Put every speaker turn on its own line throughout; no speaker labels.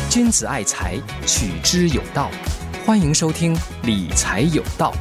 君子爱财，取之有道。欢迎收听理财有道。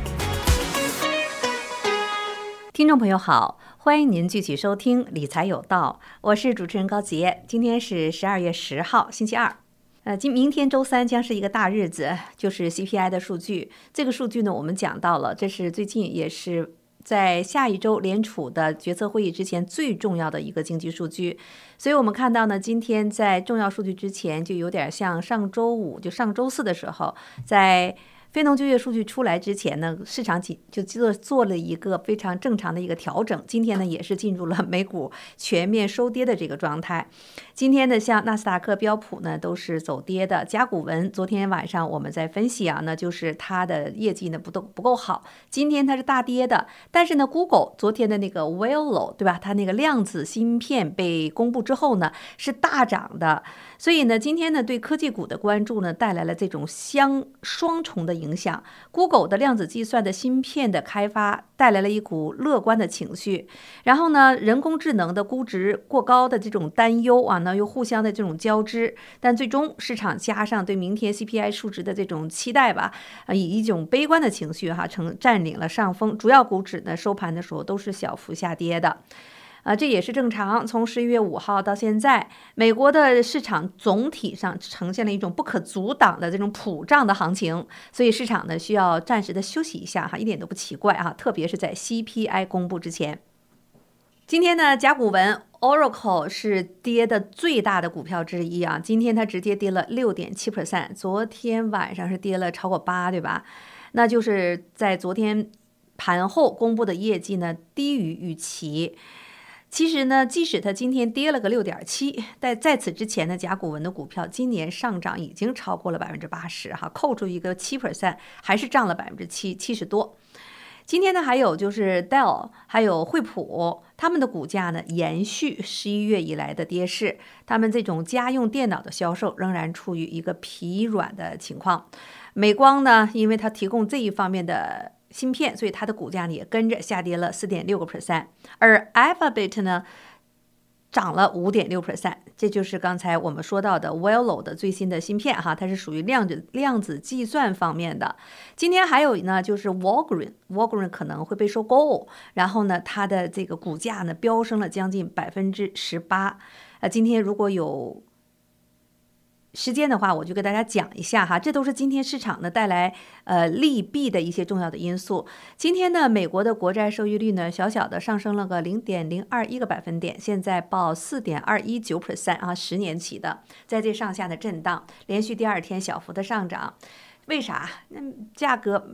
听众朋友好，欢迎您继续收听理财有道，我是主持人高杰。今天是12月10号，星期二。明天周三将是一个大日子，就是 CPI 的数据。这个数据呢，我们讲到了，这是最近也是在下一周联储的决策会议之前最重要的一个经济数据。所以我们看到呢，今天在重要数据之前，就有点像上周五，就上周四的时候，在非农就业数据出来之前呢，市场就做了一个非常正常的一个调整。今天呢，也是进入了美股全面收跌的这个状态。今天呢，像纳斯达克、标普呢都是走跌的。甲骨文昨天晚上我们在分析啊，那就是它的业绩呢不够好，今天它是大跌的。但是呢 ，Google 昨天的那个 Willow 对吧？它那个量子芯片被公布之后呢，是大涨的。所以呢，今天呢对科技股的关注呢带来了这种双重的影响。Google 的量子计算的芯片的开发带来了一股乐观的情绪，然后呢，人工智能的估值过高的这种担忧啊，那又互相的这种交织，但最终市场加上对明天 CPI 数值的这种期待吧，以一种悲观的情绪占领了上风。主要股指呢收盘的时候都是小幅下跌的。这也是正常。从11月5号到现在，美国的市场总体上呈现了一种不可阻挡的这种普涨的行情，所以市场呢需要暂时的休息一下一点都不奇怪特别是在 CPI 公布之前。今天呢，甲骨文 Oracle 是跌的最大的股票之一今天它直接跌了 6.7%， 昨天晚上是跌了超过8%，对吧？那就是在昨天盘后公布的业绩呢低于预期。其实呢，即使它今天跌了个 6.7%， 但在此之前呢，甲骨文的股票今年上涨已经超过了 80%， 扣除一个 7%， 还是涨了 70多。今天呢，还有就是 Dell 还有惠普，他们的股价呢延续11月以来的跌势，他们这种家用电脑的销售仍然处于一个疲软的情况。美光呢，因为它提供这一方面的芯片，所以它的股价呢也跟着下跌了 4.6%， 而 Alphabet 呢涨了 5.6%， 这就是刚才我们说到的 Willow 的最新的芯片它是属于量子计算方面的。今天还有呢，就是 Walgreens 可能会被收购，然后呢，它的这个股价呢飙升了将近 18%。今天如果有时间的话，我就给大家讲一下这都是今天市场呢带来利弊的一些重要的因素。今天呢，美国的国债收益率呢小小的上升了个 0.021个百分点，现在报 4.219% 10年期的，在这上下的震荡，连续第二天小幅的上涨。为啥？价格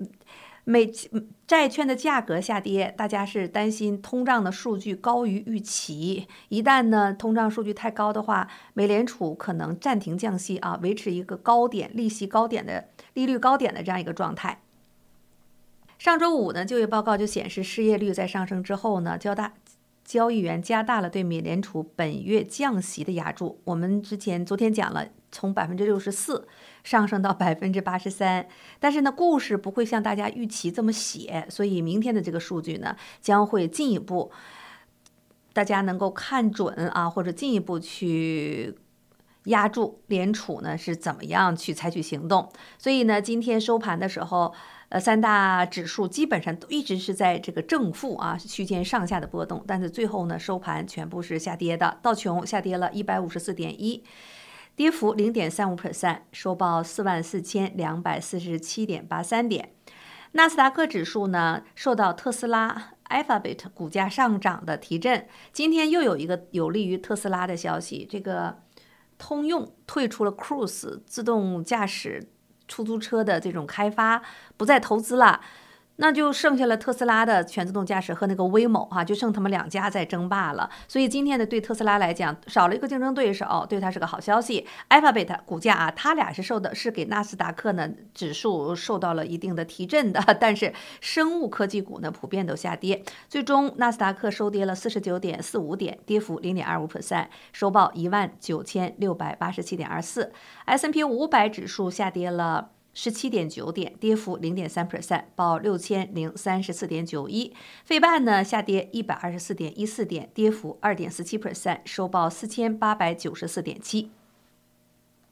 债券的价格下跌，大家是担心通胀的数据高于预期。一旦呢通胀数据太高的话，美联储可能暂停降息维持一个利率高点的这样一个状态。上周五呢，就业报告就显示失业率在上升之后呢，交易员加大了对美联储本月降息的压注。我们昨天讲了，从 64% 上升到 83%， 但是呢，故事不会像大家预期这么写，所以明天的这个数据呢，将会进一步，大家能够看准或者进一步去压住联储呢是怎么样去采取行动。所以呢，今天收盘的时候，三大指数基本上都一直是在这个正负区间上下的波动，但是最后呢，收盘全部是下跌的。道琼下跌了 154.1， 跌幅 0.35%， 收报 44,247.83 点。纳斯达克指数呢，受到特斯拉、Alphabet 股价上涨的提振，今天又有一个有利于特斯拉的消息，这个通用退出了 Cruise 自动驾驶出租车的这种开发，不再投资了。那就剩下了特斯拉的全自动驾驶和那个 Waymo 就剩他们两家在争霸了。所以今天的对特斯拉来讲，少了一个竞争对手，对它是个好消息。Alphabet 股价它俩是给纳斯达克呢指数受到了一定的提振的，但是生物科技股呢普遍都下跌，最终纳斯达克收跌了 49.45 点，跌幅 0.25%， 收报 19,687.24。 S&P 500指数下跌了17.9点，跌幅 0.3%， 报 6034.91。 费半呢下跌 124.14 点，跌幅 2.47%， 收报 4894.7。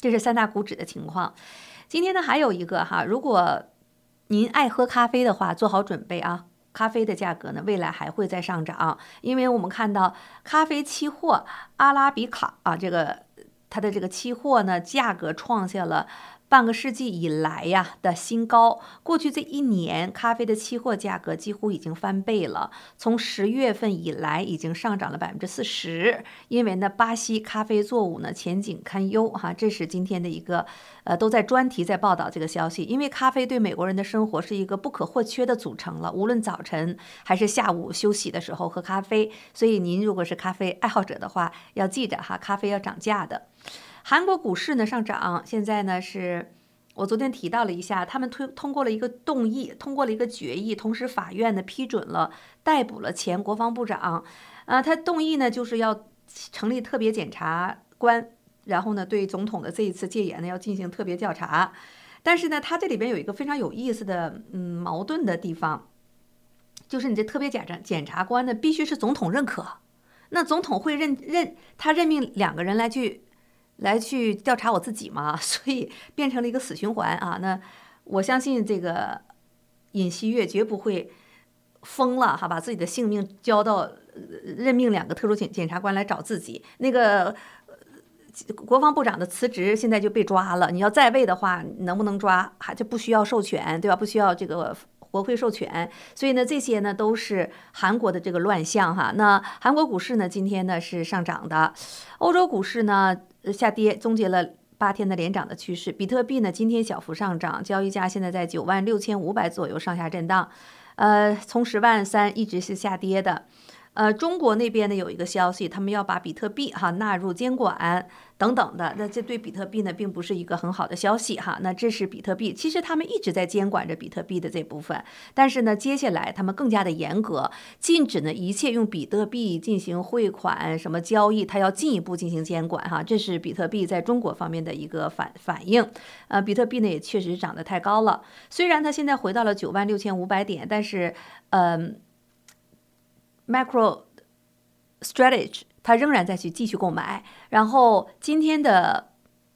这是三大股指的情况。今天呢还有一个哈，如果您爱喝咖啡的话，做好准备啊，咖啡的价格呢未来还会再上涨，因为我们看到咖啡期货阿拉比卡啊，它的这个期货呢价格创下了半个世纪以来的新高。过去这一年，咖啡的期货价格几乎已经翻倍了，从10月份以来已经上涨了40%。因为呢，巴西咖啡作物呢前景堪忧哈，这是今天的一个都在专题在报道这个消息。因为咖啡对美国人的生活是一个不可或缺的组成了，无论早晨还是下午休息的时候喝咖啡。所以您如果是咖啡爱好者的话，要记着哈，咖啡要涨价的。韩国股市呢上涨，现在呢是我昨天提到了一下，他们通过了一个动议，通过了一个决议，同时法院呢批准了逮捕了前国防部长。他动议呢就是要成立特别检察官，然后呢对总统的这一次戒严呢要进行特别调查。但是呢，他这里边有一个非常有意思的矛盾的地方，就是你这特别检察官呢必须是总统认可，那总统会他任命2个人来去调查我自己嘛，所以变成了一个死循环啊。那我相信这个尹锡悦绝不会疯了哈，把自己的性命交到任命2个特殊检察官来找自己。那个国防部长的辞职现在就被抓了，你要在位的话，能不能抓还就不需要授权，对吧？不需要这个国会授权。所以呢，这些呢都是韩国的这个乱象哈。那韩国股市呢今天呢是上涨的，欧洲股市呢下跌，终结了8天的连涨的趋势。比特币呢今天小幅上涨，交易价现在在96500左右上下震荡，从10.3万一直是下跌的。中国那边呢有一个消息，他们要把比特币纳入监管等等的，那这对比特币呢并不是一个很好的消息哈。那这是比特币，其实他们一直在监管着比特币的这部分，但是呢接下来他们更加的严格，禁止呢一切用比特币进行汇款什么交易，它要进一步进行监管哈。这是比特币在中国方面的一个反应。比特币呢也确实涨得太高了，虽然它现在回到了96500点，但是MicroStrategy 它仍然在去继续购买。然后今天的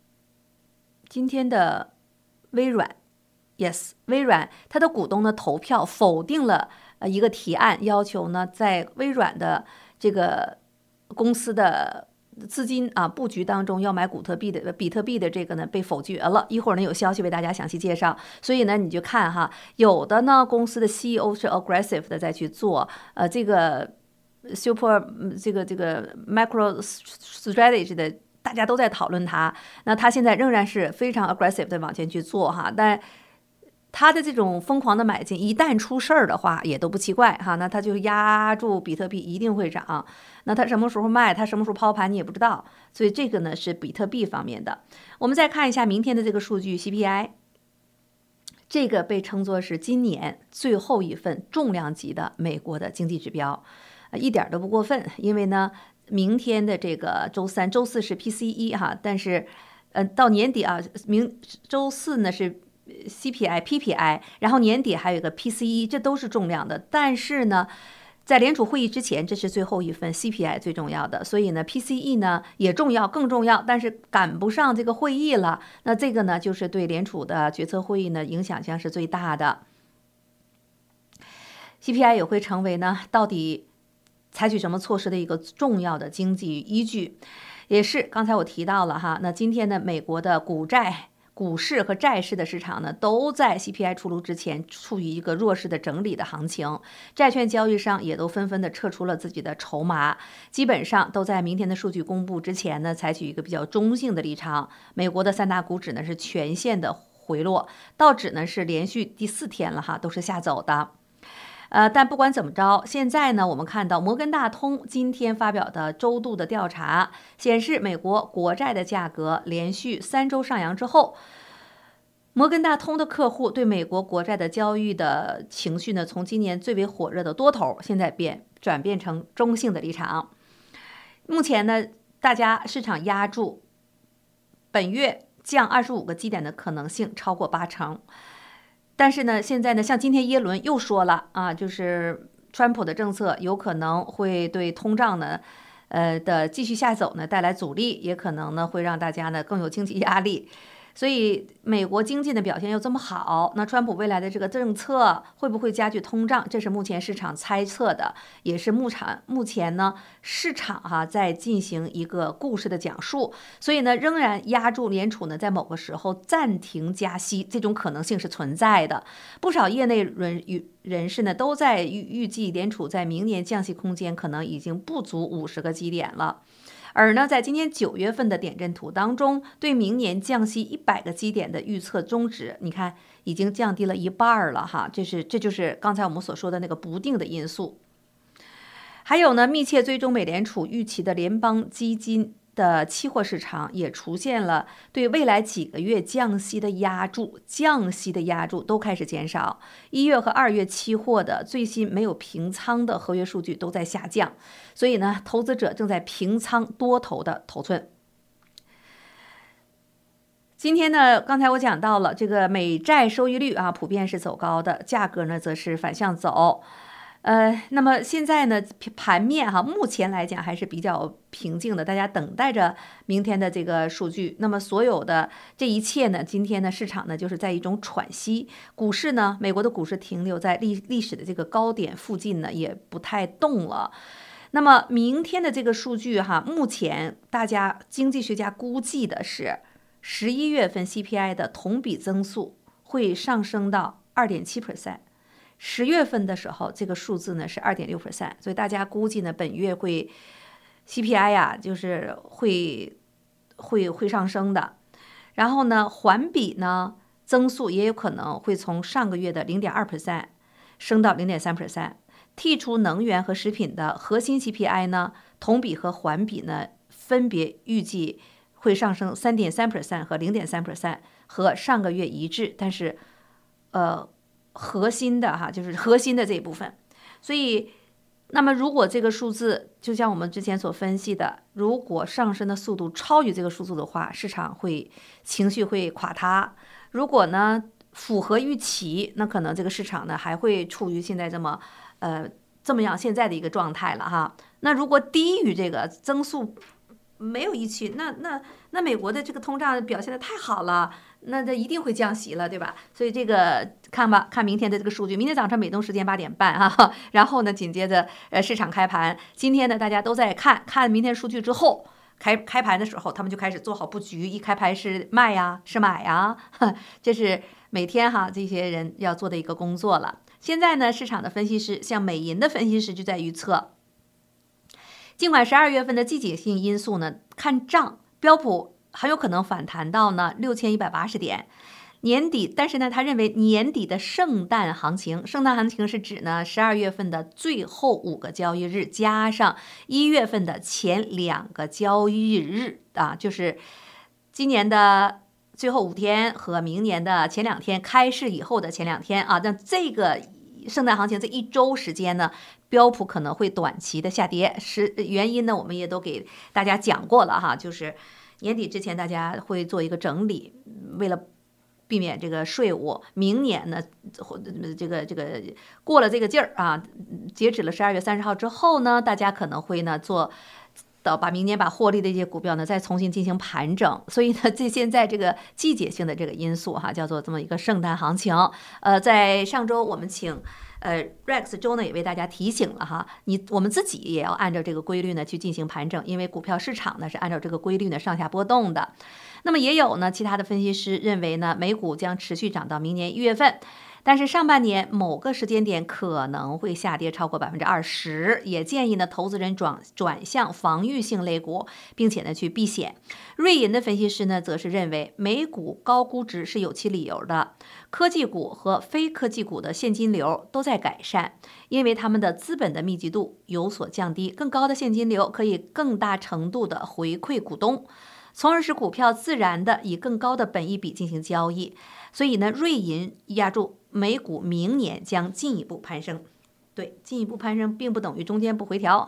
微软 ，yes， 微软它的股东呢投票否定了一个提案，要求呢在微软的这个公司的资金布局当中要买比特币的这个呢被否决了。一会儿呢有消息为大家详细介绍。所以呢你就看哈，有的呢公司的 CEO 是 aggressive 的在去做这个 MicroStrategy 的，大家都在讨论它。那他现在仍然是非常 aggressive 的往前去做哈，但他的这种疯狂的买进，一旦出事儿的话也都不奇怪哈。那他就压住比特币一定会涨，那他什么时候卖，他什么时候抛盘你也不知道。所以这个呢是比特币方面的。我们再看一下明天的这个数据 CPI， 这个被称作是今年最后一份重量级的美国的经济指标，一点都不过分。因为呢明天的这个周3、周4是 PCE 哈，但是到年底周4呢是PPI， 然后年底还有一个 PCE， 这都是重量的。但是呢在联储会议之前，这是最后一份 CPI 最重要的，所以呢 PCE 呢也重要，更重要，但是赶不上这个会议了。那这个呢就是对联储的决策会议呢影响将是最大的。CPI 也会成为呢到底采取什么措施的一个重要的经济依据。也是刚才我提到了哈，那今天呢美国的股市和债市的市场呢，都在 CPI 出炉之前处于一个弱势的整理的行情，债券交易商也都纷纷的撤出了自己的筹码，基本上都在明天的数据公布之前呢，采取一个比较中性的立场。美国的3大股指呢是全线的回落，道指呢是连续第4天了哈，都是下走的。但不管怎么着，现在呢，我们看到摩根大通今天发表的周度的调查显示，美国国债的价格连续3周上扬之后，摩根大通的客户对美国国债的交易的情绪呢，从今年最为火热的多头，现在转变成中性的立场。目前呢，市场压住本月降25个基点的可能性超过80%。但是呢，现在呢，像今天耶伦又说了就是川普的政策有可能会对通胀呢， 的继续下走呢带来阻力，也可能呢会让大家呢更有经济压力。所以美国经济的表现又这么好，那川普未来的这个政策会不会加剧通胀？这是目前市场猜测的，也是目前呢市场在进行一个故事的讲述。所以呢，仍然压住联储呢在某个时候暂停加息，这种可能性是存在的。不少业内人士呢都在预计联储在明年降息空间可能已经不足50个基点了。而呢，在今年9月份的点阵图当中，对明年降息100个基点的预测中值，你看已经降低了一半了哈，这就是刚才我们所说的那个不定的因素。还有呢，密切追踪美联储预期的联邦基金的期货市场也出现了对未来几个月降息的压注都开始减少。1月和2月期货的最新没有平仓的合约数据都在下降，所以呢，投资者正在平仓多头的头寸。今天呢，刚才我讲到了这个美债收益率普遍是走高的，价格呢则是反向走。那么现在呢，盘面目前来讲还是比较平静的，大家等待着明天的这个数据。那么所有的这一切呢，今天呢，市场呢就是在一种喘息，股市呢，美国的股市停留在历史的这个高点附近呢，也不太动了。那么明天的这个数据目前大家经济学家估计的是11月份 CPI 的同比增速会上升到 2.7%。10月份的时候，这个数字呢是 2.6%， 所以大家估计呢本月会 CPI 就是会上升的。然后呢，环比呢增速也有可能会从上个月的 0.2% 升到 0.3%。剔除能源和食品的核心 CPI 呢，同比和环比呢分别预计会上升 3.3% 和 0.3%， 和上个月一致，但是核心的就是核心的这一部分。所以那么如果这个数字就像我们之前所分析的，如果上升的速度超于这个数字的话，市场情绪会垮塌。如果呢符合预期，那可能这个市场呢还会处于现在这么样现在的一个状态了那如果低于这个增速没有预期，那美国的这个通胀表现得太好了，那这一定会降息了，对吧？所以这个看明天的这个数据，明天早上美东时间8点半然后呢紧接着市场开盘。今天呢大家都在看明天数据之后，开盘的时候他们就开始做好布局，一开盘是卖呀是买呀，这是每天这些人要做的一个工作了。现在呢，市场的分析师像美银的分析师就在预测，尽管12月份的季节性因素呢看涨，标普很有可能反弹到呢6180点年底，但是呢他认为年底的圣诞行情是指呢12月份的最后5个交易日加上1月份的前2个交易日就是今年的最后5天和明年的前2天开市以后的前2天那这个圣诞行情这一周时间呢，标普可能会短期的下跌，原因呢我们也都给大家讲过了就是年底之前大家会做一个整理，为了避免这个税务，明年呢这个过了这个劲儿截止了12月30号之后呢，大家可能会呢把明年把获利的一些股票呢再重新进行盘整。所以呢现在这个季节性的这个因素叫做这么一个圣诞行情。在上周我们请Rex 周呢也为大家提醒了我们自己也要按照这个规律呢去进行盘整，因为股票市场呢是按照这个规律呢上下波动的。那么也有呢其他的分析师认为呢美股将持续涨到明年1月份，但是上半年某个时间点可能会下跌超过20%，也建议呢投资人转向防御性类股，并且呢去避险。瑞银的分析师呢则是认为美股高估值是有其理由的，科技股和非科技股的现金流都在改善，因为他们的资本的密集度有所降低，更高的现金流可以更大程度的回馈股东，从而使股票自然的以更高的本益比进行交易。所以呢，瑞银压住美股明年将进一步攀升。对，进一步攀升并不等于中间不回调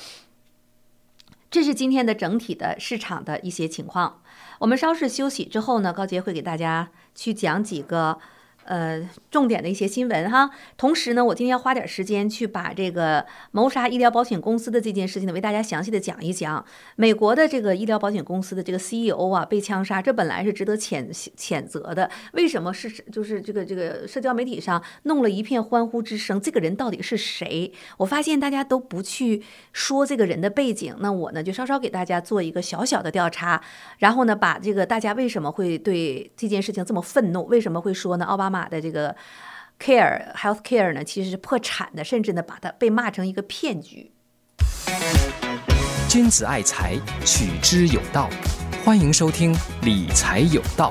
这是今天的整体的市场的一些情况。我们稍事休息之后呢，高杰会给大家去讲几个重点的一些新闻哈。同时呢，我今天要花点时间去把这个谋杀医疗保险公司的这件事情呢，为大家详细的讲一讲。美国的这个医疗保险公司的这个 CEO 啊被枪杀，这本来是值得谴责的。为什么就是这个社交媒体上弄了一片欢呼之声？这个人到底是谁？我发现大家都不去说这个人的背景，那我呢就稍稍给大家做一个小小的调查，然后呢把这个大家为什么会对这件事情这么愤怒，为什么会说呢奥巴马的这个 health care 呢其实是破产的，甚至呢把它被骂成一个骗局。
君子爱财，取之有道。欢迎收听理财有道。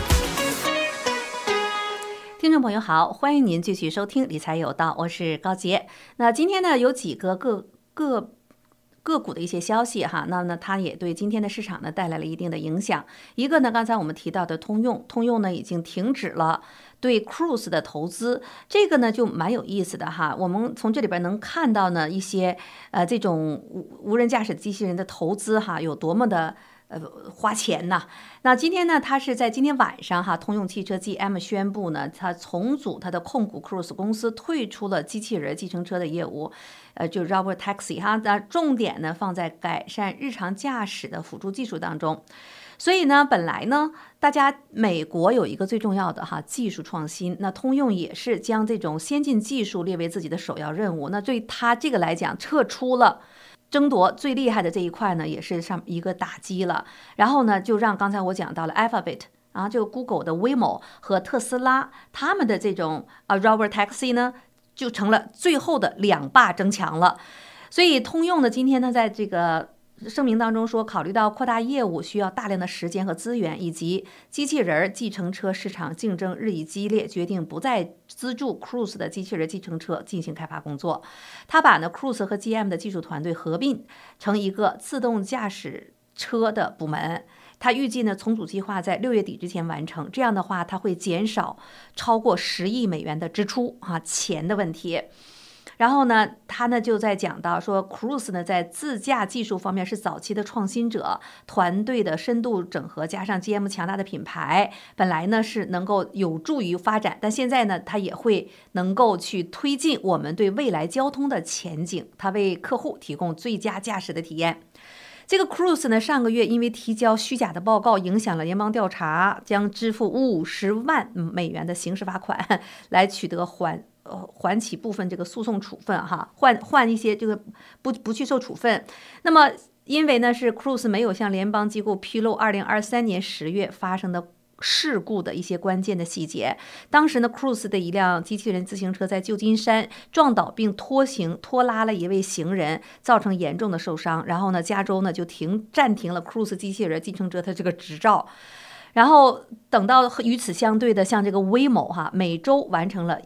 听众朋友好，欢迎您继续收听理财有道，我是高杰。那今天呢有几个个股的一些消息哈，那它也对今天的市场呢带来了一定的影响。一个呢，刚才我们提到的通用呢已经停止了对 Cruise 的投资，这个呢就蛮有意思的哈。我们从这里边能看到呢一些这种无人驾驶机器人的投资哈有多么的花钱呐。那今天呢，它是在今天晚上哈，通用汽车 GM 宣布呢，它重组它的控股 Cruise 公司，退出了机器人计程车的业务，就 Robot Taxi 哈，那重点呢放在改善日常驾驶的辅助技术当中。所以呢，本来呢，大家美国有一个最重要的哈技术创新，那通用也是将这种先进技术列为自己的首要任务。那对它这个来讲，撤出了争夺最厉害的这一块呢，也是上一个打击了。然后呢，就让刚才我讲到了 Alphabet 啊，就 Google 的 Waymo 和特斯拉他们的这种Robot Taxi 呢，就成了最后的两霸争强了。所以通用呢，今天呢，在这个声明当中说，考虑到扩大业务需要大量的时间和资源，以及机器人计程车市场竞争日益激烈，决定不再资助 Cruise 的机器人计程车进行开发工作。他把呢 Cruise 和 GM 的技术团队合并成一个自动驾驶车的部门。他预计呢重组计划在6月底之前完成，这样的话，他会减少超过10亿美元的支出钱的问题。然后呢，他呢就在讲到说 ，Cruise 呢在自驾技术方面是早期的创新者，团队的深度整合加上 GM 强大的品牌，本来呢是能够有助于发展，但现在呢，它也会能够去推进我们对未来交通的前景，它为客户提供最佳驾驶的体验。这个 Cruise 呢，上个月因为提交虚假的报告，影响了联邦调查，将支付50万美元的刑事罚款，来取得缓起部分这个诉讼处分哈，换一些这个不去受处分。那么因为呢是 Cruise 没有向联邦机构披露2023年10月发生的事故的一些关键的细节。当时呢 Cruise 的一辆机器人自行车在旧金山撞倒并拖拉了一位行人，造成严重的受伤。然后呢加州呢就暂停了 Cruise 机器人计程车的这个执照。然后等到与此相对的，像这个 Waymo 哈，每周完成了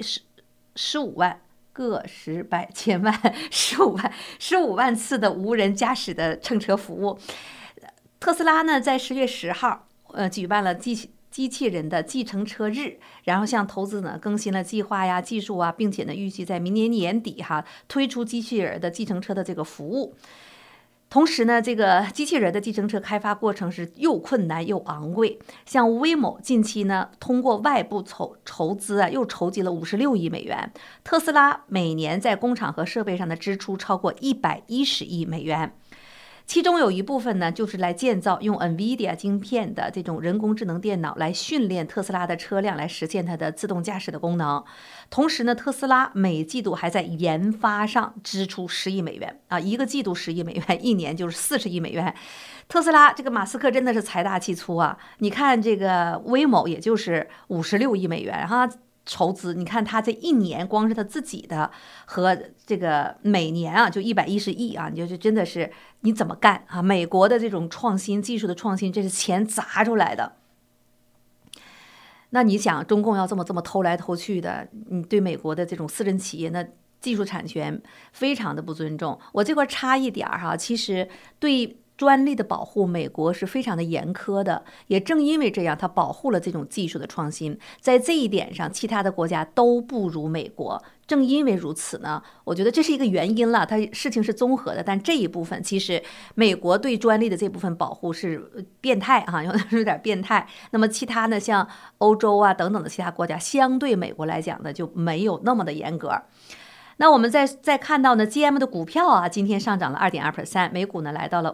15万个10百千万15万次的无人驾驶的乘车服务。特斯拉呢，在10月10号，举办了机器人的计程车日，然后向投资呢更新了计划呀、技术啊，并且呢预计在明年年底哈推出机器人的计程车的这个服务。同时呢，这个机器人的计程车开发过程是又困难又昂贵。像 Waymo 近期呢，通过外部筹资又筹集了56亿美元。特斯拉每年在工厂和设备上的支出超过110亿美元。其中有一部分呢，就是来建造用 NVIDIA 晶片的这种人工智能电脑来训练特斯拉的车辆，来实现它的自动驾驶的功能。同时呢，特斯拉每季度还在研发上支出10亿美元啊，一个季度10亿美元，一年就是40亿美元。特斯拉这个马斯克真的是财大气粗啊！你看这个 Waymo 也就是56亿美元哈。筹资，你看他这一年光是他自己的和这个每年啊就110亿啊，你就真的是你怎么干啊？美国的这种创新技术的创新，这是钱砸出来的。那你想，中共要这么偷来偷去的，你对美国的这种私人企业，那技术产权非常的不尊重。我这块插一点哈，其实对专利的保护，美国是非常的严苛的，也正因为这样，它保护了这种技术的创新。在这一点上，其他的国家都不如美国。 正因为如此呢，我觉得这是一个原因了，它事情是综合的，但这一部分其实美国对专利的这部分保护是变态啊，有点变态。那么其他呢，像欧洲啊等等的其他国家，相对美国来讲呢，就没有那么的严格。那我们再看到呢 ，GM 的股票啊，今天上涨了2.2%，每股呢来到了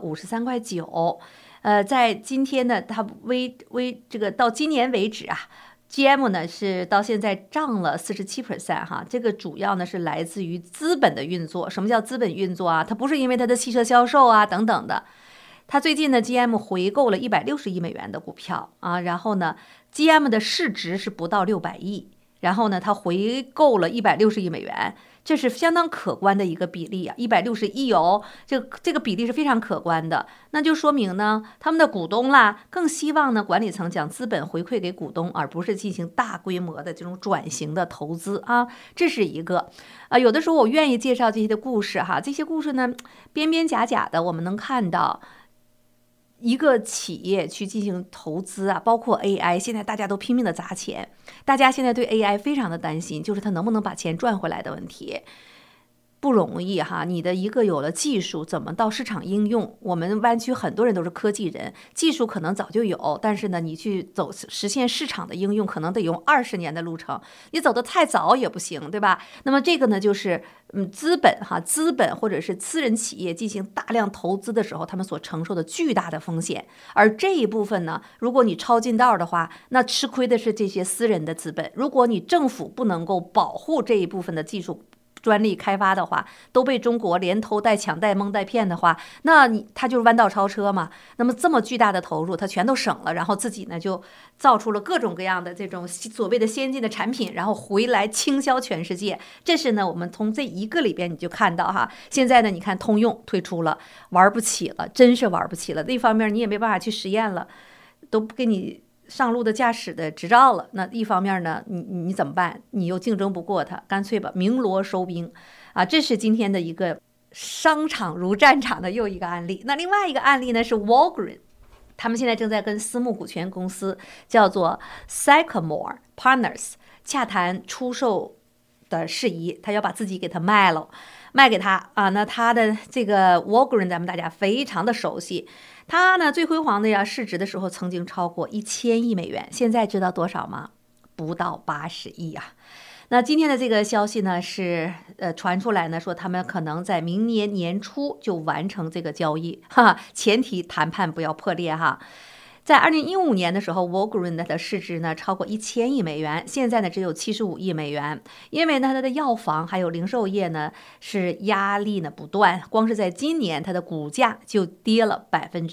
53.9块。在今天呢，它这个到今年为止啊。GM 呢是到现在涨了47%哈，这个主要呢是来自于资本的运作。什么叫资本运作啊？它不是因为它的汽车销售啊等等的。它最近呢 GM 回购了160亿美元的股票啊，然后呢 GM 的市值是不到600亿，然后呢它回购了160亿美元。这是相当可观的一个比例啊，160亿哦，这个比例是非常可观的。那就说明呢，他们的股东啦，更希望呢管理层将资本回馈给股东，而不是进行大规模的这种转型的投资啊。这是一个有的时候我愿意介绍这些的故事哈，这些故事呢边边假假的，我们能看到。一个企业去进行投资啊，包括 AI， 现在大家都拼命的砸钱，大家现在对 AI 非常的担心，就是它能不能把钱赚回来的问题。不容易哈，你的一个有了技术，怎么到市场应用？我们湾区很多人都是科技人，技术可能早就有，但是呢，你去实现市场的应用，可能得用20年的路程，你走得太早也不行，对吧？那么这个呢，就是资本或者是私人企业进行大量投资的时候，他们所承受的巨大的风险，而这一部分呢，如果你抄近道的话，那吃亏的是这些私人的资本。如果你政府不能够保护这一部分的技术。专利开发的话，都被中国连偷带抢带蒙带骗的话，那他就是弯道超车嘛。那么这么巨大的投入，他全都省了，然后自己呢就造出了各种各样的这种所谓的先进的产品，然后回来倾销全世界。这是呢，我们从这一个里边你就看到哈，现在呢，你看通用退出了，玩不起了，真是玩不起了。那方面你也没办法去实验了，都不给你上路的驾驶的执照了，那一方面呢，你怎么办？你又竞争不过他，干脆吧鸣锣收兵啊！这是今天的一个商场如战场的又一个案例。那另外一个案例呢是 Walgreens， 他们现在正在跟私募股权公司叫做 Sycamore Partners 洽谈出售的事宜，他要把自己给他卖给他啊。那他的这个 Walgreens 咱们大家非常的熟悉。它呢最辉煌的呀，市值的时候曾经超过1000亿美元，现在知道多少吗？不到80亿啊。那今天的这个消息呢是传出来呢，说他们可能在明年年初就完成这个交易，前提谈判不要破裂哈。在2015年的时候 Walgreens 的市值呢超过1000亿美元，现在呢只有75亿美元。因为呢它的药房还有零售业呢是压力呢不断，光是在今年它的股价就跌了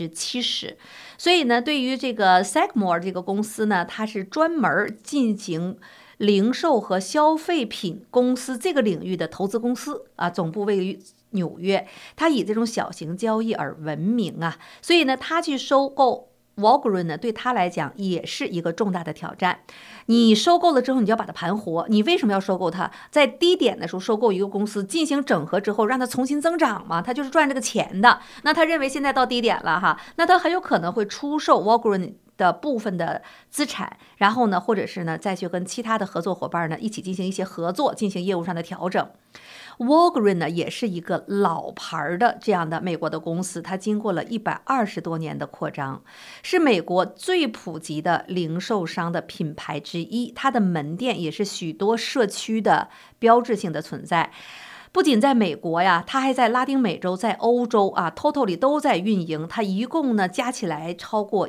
70%。所以呢对于这个 Sycamore 这个公司呢，它是专门进行零售和消费品公司这个领域的投资公司啊，总部位于纽约，它以这种小型交易而闻名啊，所以呢它去收购Walgreens 呢，对他来讲也是一个重大的挑战。你收购了之后，你就要把它盘活。你为什么要收购它？在低点的时候收购一个公司，进行整合之后，让它重新增长嘛？他就是赚这个钱的。那他认为现在到低点了哈，那他很有可能会出售 Walgreens 的部分的资产，然后呢，或者是呢，再去跟其他的合作伙伴呢一起进行一些合作，进行业务上的调整。Walgreens 呢也是一个老牌的这样的美国的公司，它经过了120多年的扩张，是美国最普及的零售商的品牌之一。它的门店也是许多社区的标志性的存在。不仅在美国呀，它还在拉丁美洲、在欧洲啊 ，totally 都在运营。它一共呢加起来超过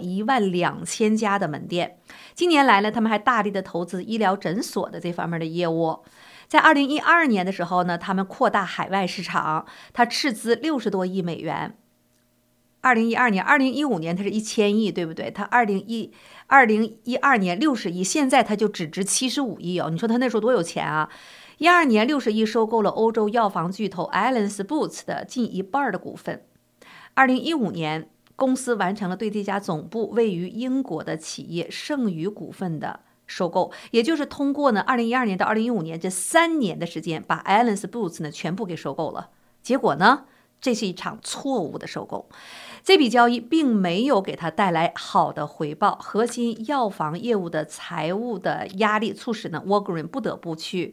12000家的门店。近年来呢，他们还大力的投资医疗诊所的这方面的业务。在2012年的时候呢，他们扩大海外市场，它斥资60多亿美元。2012年、2015年它是1000亿，对不对？它2012年60亿，现在它就只值75亿哦。你说它那时候多有钱啊！12年60亿收购了欧洲药房巨头 Allianz Boots 的近1半的股份。2015年，公司完成了对这家总部位于英国的企业剩余股份的收购，也就是通过呢2012年到2015年这3年的时间，把 Allianz Boots 呢全部给收购了。结果呢，这是一场错误的收购。这笔交易并没有给他带来好的回报，核心药房业务的财务的压力促使呢 Walgreens 不得不去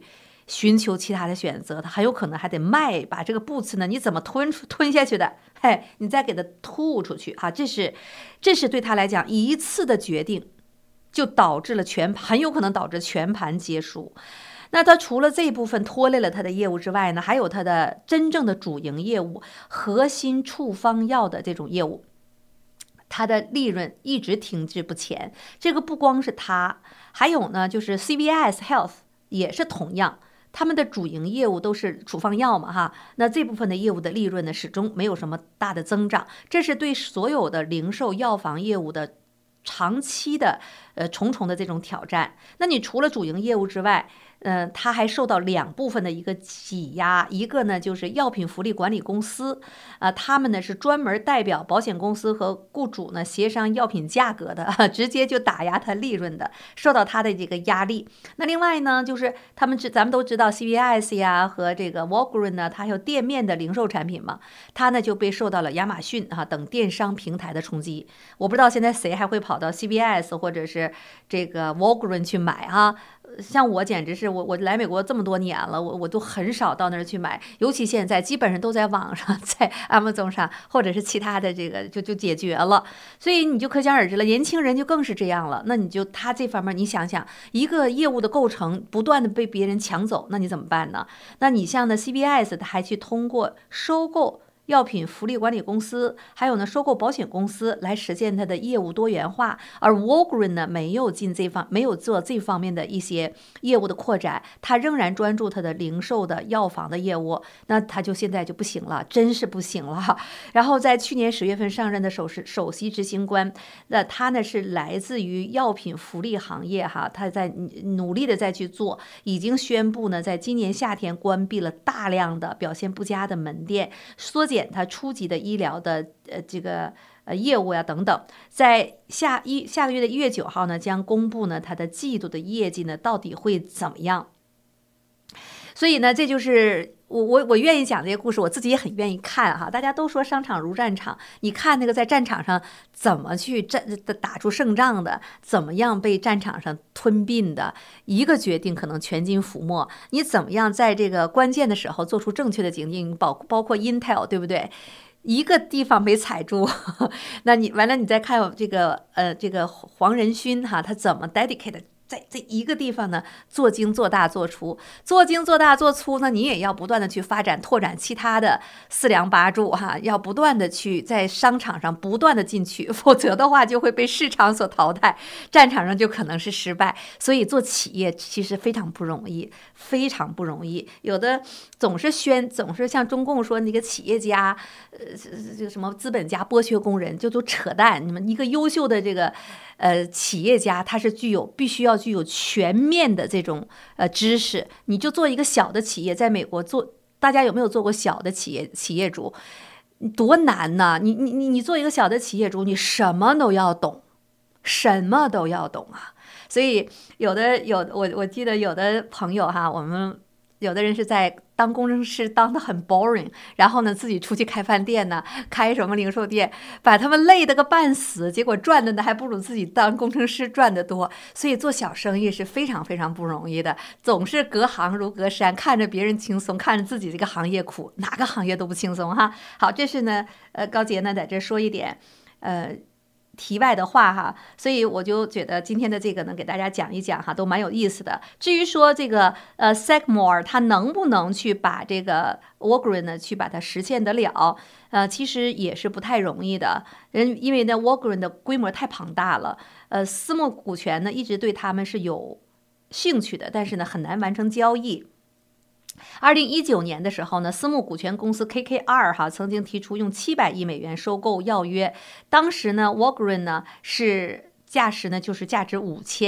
寻求其他的选择，他很有可能还得卖，把这个 Boots 呢，你怎么吞下去的？嘿，你再给它吐出去啊！这是对他来讲一次的决定，就导致了很有可能导致全盘皆输。那他除了这一部分拖累了他的业务之外呢，还有他的真正的主营业务，核心处方药的这种业务，它的利润一直停滞不前。这个不光是它，还有呢，就是 CVS Health 也是同样，他们的主营业务都是处方药嘛，哈。那这部分的业务的利润呢，始终没有什么大的增长。这是对所有的零售药房业务的长期的重重的这种挑战。那你除了主营业务之外，它还受到两部分的一个挤压，一个呢就是药品福利管理公司，他们呢是专门代表保险公司和雇主呢协商药品价格的，直接就打压它利润的，受到它的这个压力。那另外呢，就是咱们都知道 CVS 呀和这个 Walgreens 呢，它有店面的零售产品嘛，它呢就被受到了亚马逊等电商平台的冲击。我不知道现在谁还会跑到 CVS 或者是这个 Walgreens 去买哈。像我简直是我来美国这么多年了，我都很少到那儿去买，尤其现在基本上都在网上，在 Amazon 上或者是其他的这个就解决了，所以你就可想而知了。年轻人就更是这样了，那他这方面你想想，一个业务的构成不断的被别人抢走，那你怎么办呢？那你像呢 CVS 他还去通过收购药品福利管理公司，还有呢收购保险公司来实现它的业务多元化，而 Walgreens 呢没有做这方面的一些业务的扩展，它仍然专注它的零售的药房的业务，那它就现在就不行了，真是不行了。然后在去年10月份上任的首席执行官，那他呢是来自于药品福利行业哈，他在努力的再去做，已经宣布呢在今年夏天关闭了大量的表现不佳的门店，缩减它初级的医疗的这个业务呀等等，在下个月的1月9号呢，将公布呢它的季度的业绩呢到底会怎么样。所以呢，这就是我愿意讲这些故事，我自己也很愿意看哈。大家都说商场如战场，你看那个在战场上怎么去打出胜仗的，怎么样被战场上吞并的，一个决定可能全军覆没。你怎么样在这个关键的时候做出正确的决定，包括 Intel 对不对？一个地方没踩住，那你完了，你再看这个黄仁勋哈，他怎么 dedicate。在这一个地方呢，做精做大做粗，那你也要不断的去发展拓展其他的4梁8柱哈，要不断的去在商场上不断的进取，否则的话就会被市场所淘汰，战场上就可能是失败。所以做企业其实非常不容易，非常不容易。有的总是像中共说那个企业家，这个什么资本家剥削工人，就都扯淡。你们一个优秀的这个企业家，他是必须要具有全面的这种知识。你就做一个小的企业，在美国大家有没有做过小的企业主？多难呐！你做一个小的企业主，你什么都要懂，什么都要懂啊！所以我记得有的朋友哈，我们有的人是在当工程师当得很 boring， 然后呢自己出去开饭店呢，开什么零售店，把他们累得个半死，结果赚的呢还不如自己当工程师赚得多。所以做小生意是非常非常不容易的，总是隔行如隔山，看着别人轻松，看着自己这个行业苦，哪个行业都不轻松哈。好，这是呢高杰呢在这说一点题外的话哈，所以我就觉得今天的这个呢，给大家讲一讲哈，都蛮有意思的。至于说这个Sagamore 他能不能去把这个 Walgreens 呢去把它实现得了，其实也是不太容易的。因为呢 Walgreens 的规模太庞大了，私募股权呢一直对他们是有兴趣的，但是呢很难完成交易。2019年的时候呢，私募股权公司 KKR 曾经提出用700亿美元收购药约，当时呢 Walgreens 呢是就是价值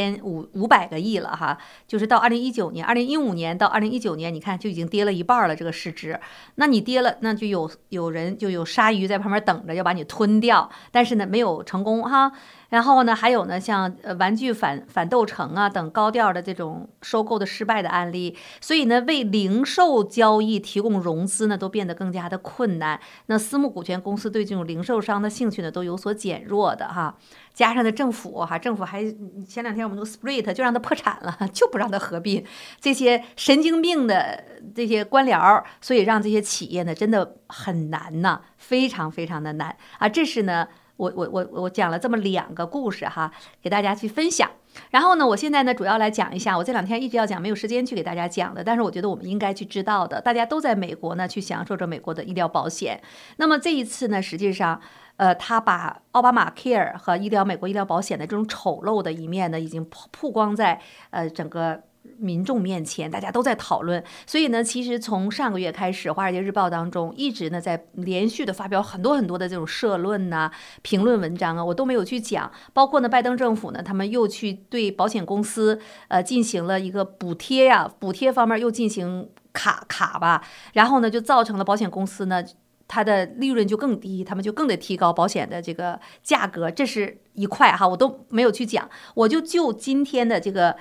500个亿了哈，就是到2015年到2019年，你看就已经跌了一半了这个市值。那你跌了，那就有鲨鱼在旁边等着要把你吞掉，但是呢没有成功哈。然后呢，还有呢，像玩具反斗城啊等高调的这种收购的失败的案例，所以呢，为零售交易提供融资呢，都变得更加的困难。那私募股权公司对这种零售商的兴趣呢，都有所减弱的哈。 加上的政府政府还前2天我们都 split 就让它破产了，就不让它合并，这些神经病的这些官僚，所以让这些企业呢真的很难呐，非常非常的难啊。这是呢我讲了这么2个故事给大家去分享。然后呢，我现在呢主要来讲一下我这2天一直要讲没有时间去给大家讲的，但是我觉得我们应该去知道的，大家都在美国呢去享受着美国的医疗保险。那么这一次呢，实际上他把奥巴马 Care 和美国医疗保险的这种丑陋的一面呢，已经曝光在整个民众面前，大家都在讨论。所以呢，其实从上个月开始，《华尔街日报》当中一直呢在连续的发表很多很多的这种社论评论文章我都没有去讲。包括呢，拜登政府呢，他们又去对保险公司进行了一个补贴补贴方面又进行卡吧，然后呢就造成了保险公司呢，它的利润就更低，他们就更得提高保险的这个价格，这是一块我都没有去讲。我就今天的这个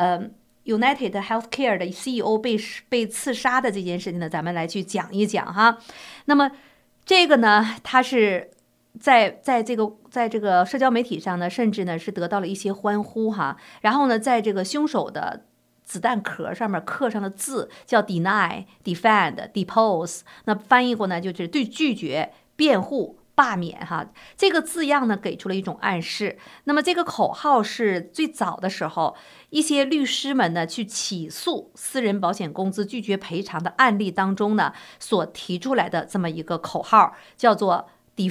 United Healthcare 的 CEO 被刺杀的这件事情呢，咱们来去讲一讲那么这个呢，它是在这个社交媒体上呢，甚至呢是得到了一些欢呼然后呢，在这个凶手的子弹壳上面刻上的字叫 deny、defend、depose， 那翻译过呢就是对拒绝、辩护、罢免这个字样呢给出了一种暗示。那么这个口号是最早的时候一些律师们呢去起诉私人保险公司拒绝赔偿的案例当中呢所提出来的这么一个口号，叫做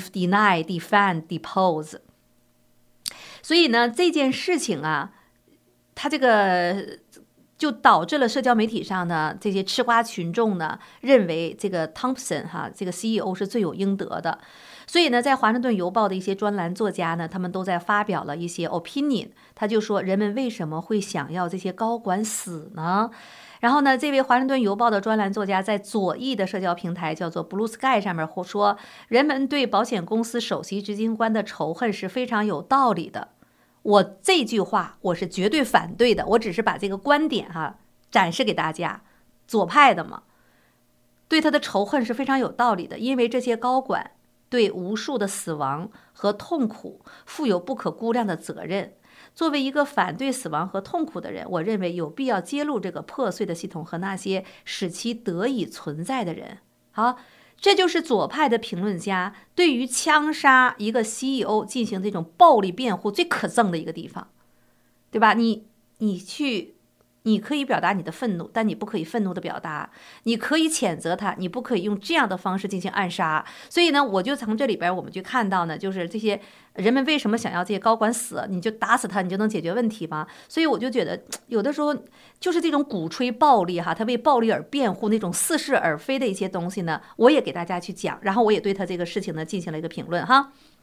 deny、defend、depose。 所以呢这件事情它这个就导致了社交媒体上呢这些吃瓜群众呢认为这个 Thompson 这个 CEO 是罪有应得的。所以呢，在华盛顿邮报的一些专栏作家呢，他们都在发表了一些 opinion， 他就说人们为什么会想要这些高管死呢？然后呢，这位华盛顿邮报的专栏作家在左翼的社交平台叫做 Blue Sky 上面说，人们对保险公司首席执行官的仇恨是非常有道理的。我这句话我是绝对反对的，我只是把这个观点展示给大家，左派的嘛，对他的仇恨是非常有道理的，因为这些高管对无数的死亡和痛苦负有不可估量的责任。作为一个反对死亡和痛苦的人，我认为有必要揭露这个破碎的系统和那些使其得以存在的人。这就是左派的评论家对于枪杀一个 CEO 进行这种暴力辩护最可憎的一个地方，对吧？你可以表达你的愤怒，但你不可以愤怒的表达；你可以谴责他，你不可以用这样的方式进行暗杀。所以呢，我就从这里边我们就看到呢，就是这些人们为什么想要这些高管死，你就打死他，你就能解决问题吗？所以我就觉得有的时候就是这种鼓吹暴力他为暴力而辩护那种似是而非的一些东西呢，我也给大家去讲，然后我也对他这个事情呢进行了一个评论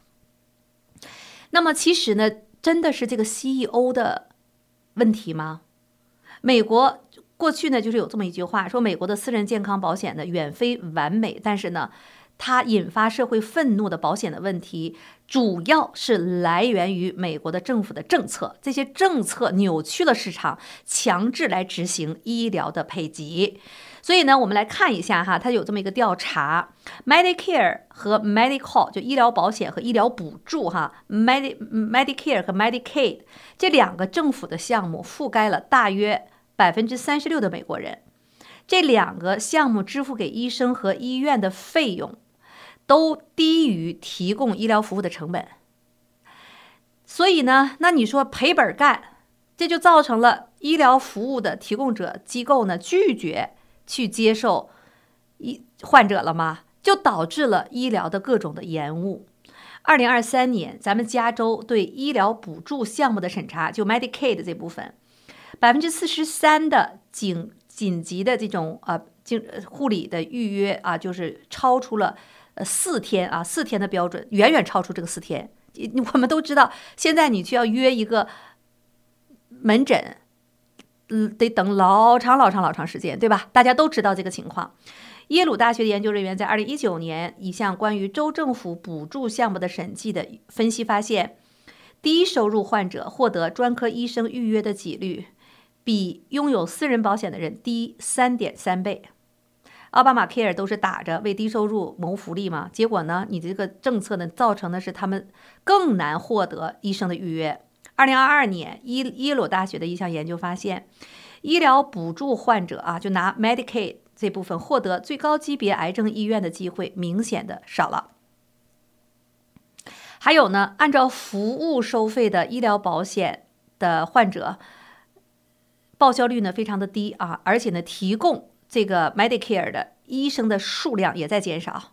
那么其实呢，真的是这个 CEO 的问题吗？美国过去呢就是有这么一句话，说美国的私人健康保险呢远非完美，但是呢它引发社会愤怒的保险的问题主要是来源于美国的政府的政策，这些政策扭曲了市场，强制来执行医疗的配给。所以呢我们来看一下它有这么一个调查， Medicare 和 Medicaid 就医疗保险和医疗补助Medicare 和 Medicaid 这2个政府的项目覆盖了大约 36% 的美国人。这2个项目支付给医生和医院的费用都低于提供医疗服务的成本。所以呢，那你说赔本干，这就造成了医疗服务的提供者机构呢拒绝去接受患者了吗？就导致了医疗的各种的延误。2023年，咱们加州对医疗补助项目的审查，就 Medicaid 这部分，43%的紧急的这种护理的预约就是超出了4天4天的标准，远远超出这个4天。我们都知道，现在你去要约一个门诊，得等老长时间，对吧？大家都知道这个情况。耶鲁大学的研究人员在2019年一项关于州政府补助项目的审计的分析发现，低收入患者获得专科医生预约的几率比拥有私人保险的人低3.3倍奥巴马 Care 都是打着为低收入谋福利嘛，结果呢，你这个政策呢，造成的是他们更难获得医生的预约。2022年，耶鲁大学的一项研究发现，医疗补助患者啊，就拿 Medicaid 这部分获得最高级别癌症医院的机会明显的少了。还有呢，按照服务收费的医疗保险的患者，报销率呢非常的低啊，而且呢，提供这个 Medicare 的医生的数量也在减少。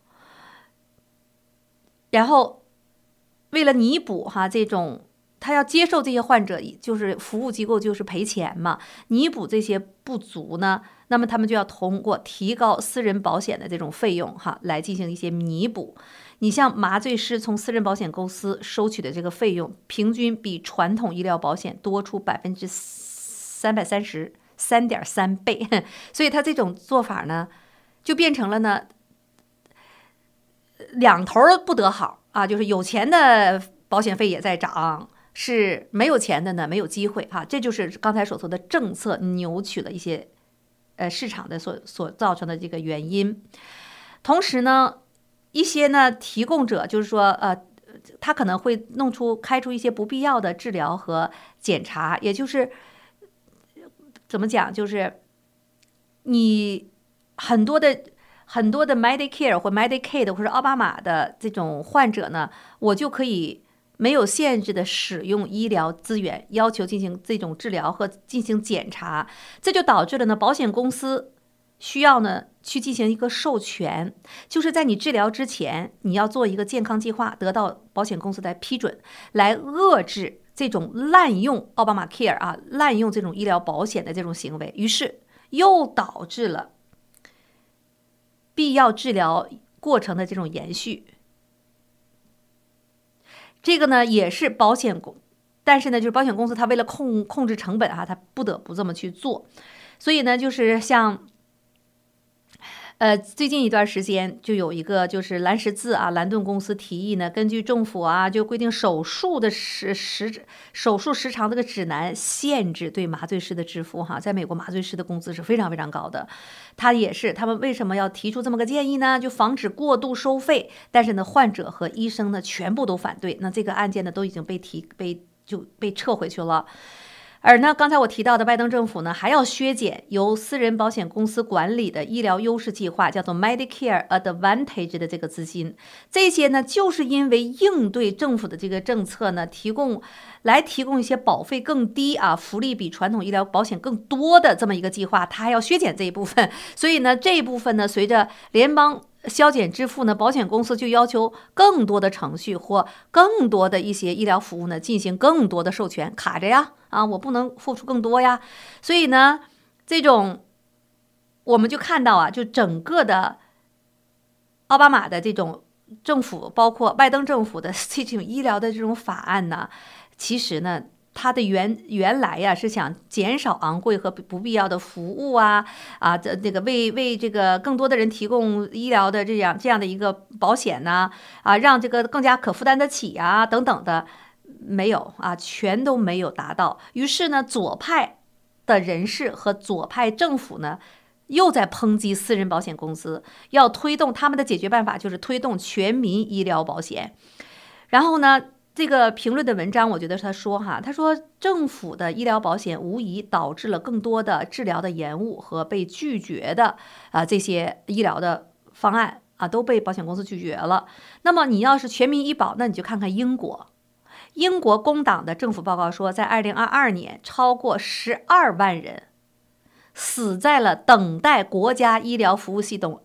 然后，为了弥补这种他要接受这些患者，就是服务机构就是赔钱嘛，弥补这些不足呢，那么他们就要通过提高私人保险的这种费用来进行一些弥补。你像麻醉师从私人保险公司收取的这个费用，平均比传统医疗保险多出333.3倍，所以他这种做法呢，就变成了呢，两头不得好啊，就是有钱的保险费也在涨，是没有钱的呢没有机会这就是刚才所说的政策扭曲了一些市场的所造成的这个原因。同时呢，一些呢提供者就是说他可能会开出一些不必要的治疗和检查，也就是怎么讲，就是你很多的 Medicare 或 Medicaid 或者奥巴马的这种患者呢，我就可以没有限制的使用医疗资源，要求进行这种治疗和进行检查，这就导致了呢，保险公司需要呢去进行一个授权，就是在你治疗之前，你要做一个健康计划，得到保险公司的批准，来遏制这种滥用奥巴马 Care 滥用这种医疗保险的这种行为，于是又导致了必要治疗过程的这种延续。这个呢也是但是呢，就是保险公司它为了控制成本它不得不这么去做。所以呢，就是像最近一段时间就有一个就是蓝十字蓝顿公司提议呢，根据政府就规定手术时长这个指南，限制对麻醉师的支付在美国麻醉师的工资是非常非常高的。他们为什么要提出这么个建议呢？就防止过度收费，但是呢，患者和医生呢全部都反对。那这个案件呢都已经被撤回去了。而呢，刚才我提到的拜登政府呢，还要削减由私人保险公司管理的医疗优势计划，叫做 Medicare Advantage 的这个资金。这些呢，就是因为应对政府的这个政策呢，提供一些保费更低福利比传统医疗保险更多的这么一个计划，它还要削减这一部分。所以呢，这一部分呢，随着联邦削减支付呢，保险公司就要求更多的程序或更多的一些医疗服务呢，进行更多的授权，卡着呀我不能付出更多呀。所以呢，这种我们就看到就整个的奥巴马的这种政府，包括拜登政府的这种医疗的这种法案呢，其实呢，它的原来是想减少昂贵和不必要的服务这个为这个更多的人提供医疗的这样的一个保险呢让这个更加可负担得起等等的，没有全都没有达到。于是呢，左派的人士和左派政府呢，又在抨击私人保险公司，要推动他们的解决办法就是推动全民医疗保险。然后呢，这个评论的文章，我觉得他说政府的医疗保险无疑导致了更多的治疗的延误和被拒绝的这些医疗的方案都被保险公司拒绝了。那么你要是全民医保，那你就看看英国工党的政府报告说，在2022年，超过12万人死在了等待国家医疗服务系统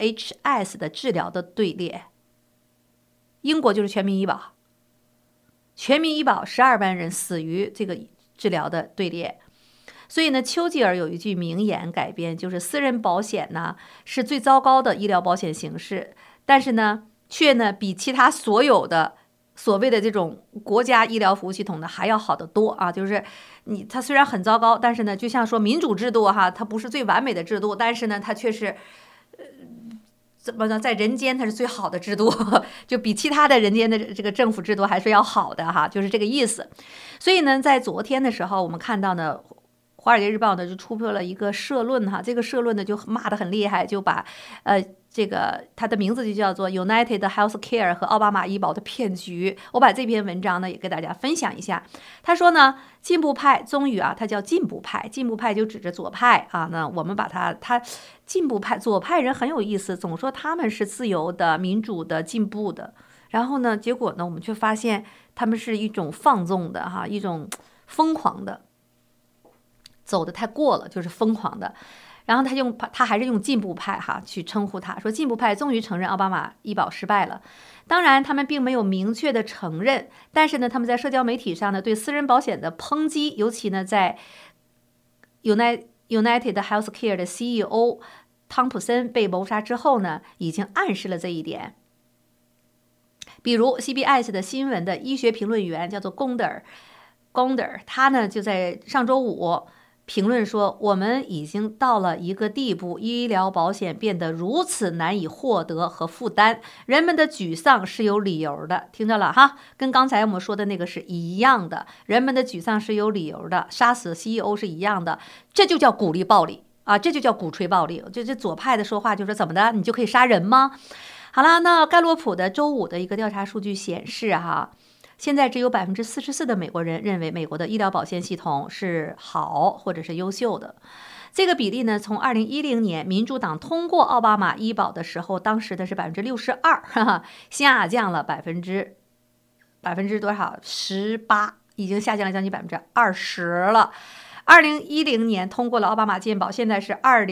NHS 的治疗的队列。英国就是全民医保12万人死于这个治疗的队列。所以呢，丘吉尔有一句名言改编，就是私人保险呢是最糟糕的医疗保险形式，但是呢却比其他所有的所谓的这种国家医疗服务系统呢还要好得多就是它虽然很糟糕，但是呢就像说民主制度它不是最完美的制度，但是呢它却是怎么呢，在人间它是最好的制度，就比其他的人间的这个政府制度还是要好的就是这个意思。所以呢，在昨天的时候，我们看到呢， 华尔街日报呢就出了一个社论哈，这个社论呢就骂得很厉害，就把这个它的名字就叫做 United Healthcare 和奥巴马医保的骗局。我把这篇文章呢也给大家分享一下。他说呢，进步派终于他叫进步派，进步派就指着左派啊。那我们把他进步派左派人很有意思，总说他们是自由的、民主的、进步的。然后呢，结果呢，我们却发现他们是一种放纵的一种疯狂的，走得太过了，就是疯狂的。然后他还是用进步派去称呼他，说进步派终于承认奥巴马医保失败了。当然，他们并没有明确的承认，但是呢，他们在社交媒体上呢对私人保险的抨击，尤其呢在 United Healthcare 的 CEO 汤普森被谋杀之后呢，已经暗示了这一点。比如 CBS 的新闻的医学评论员叫做 Gonder， 他呢就在上周五评论说，我们已经到了一个地步，医疗保险变得如此难以获得和负担，人们的沮丧是有理由的。听着了跟刚才我们说的那个是一样的，人们的沮丧是有理由的，杀死 CEO 是一样的，这就叫鼓励暴力这就叫鼓吹暴力。这左派的说话就是怎么的，你就可以杀人吗？好了，那盖洛普的周五的一个调查数据显示现在只有44%的美国人认为美国的医疗保险系统是好或者是优秀的。这个比例呢，从2010年民主党通过奥巴马医保的时候，当时的是62%，下降了百分之多少？18%，已经下降了将近20%了。2010年通过了奥巴马健保，现在是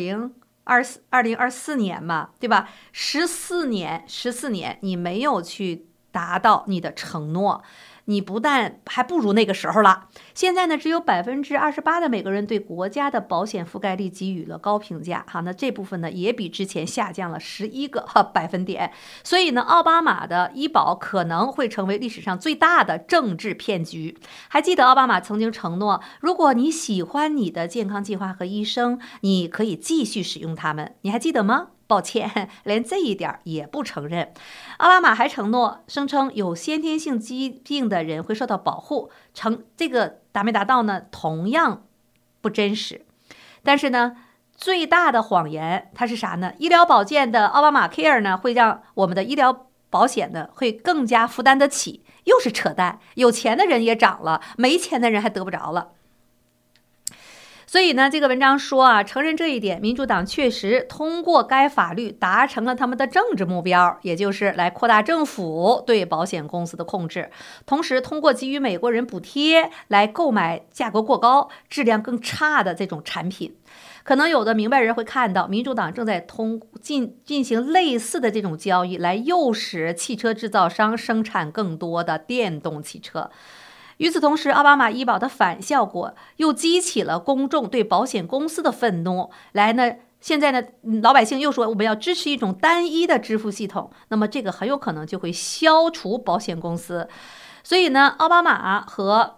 2024年嘛，对吧？14年，你没有去达到你的承诺，你不但还不如那个时候了。现在呢，只有28%的美国人对国家的保险覆盖率给予了高评价那这部分呢也比之前下降了11个百分点。所以呢，奥巴马的医保可能会成为历史上最大的政治骗局。还记得奥巴马曾经承诺，如果你喜欢你的健康计划和医生，你可以继续使用它们。你还记得吗？抱歉，连这一点也不承认。奥巴马还声称有先天性疾病的人会受到保护，这个达没达到呢？同样不真实。但是呢，最大的谎言它是啥呢？医疗保健的奥巴马 Care 呢，会让我们的医疗保险呢会更加负担得起，又是扯淡。有钱的人也涨了，没钱的人还得不着了。所以呢，这个文章说承认这一点，民主党确实通过该法律达成了他们的政治目标，也就是来扩大政府对保险公司的控制，同时通过给予美国人补贴来购买价格过高、质量更差的这种产品。可能有的明白人会看到，民主党正在进行类似的这种交易，来诱使汽车制造商生产更多的电动汽车。与此同时，奥巴马医保的反效果又激起了公众对保险公司的愤怒。现在呢，老百姓又说我们要支持一种单一的支付系统，那么这个很有可能就会消除保险公司。所以呢，奥巴马和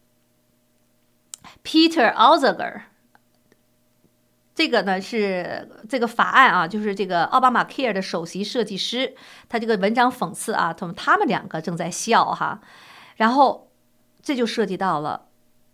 Peter Alzager 这个呢是这个法案就是这个奥巴马 Care 的首席设计师，他这个文章讽刺他们两个正在笑然后这就涉及到了，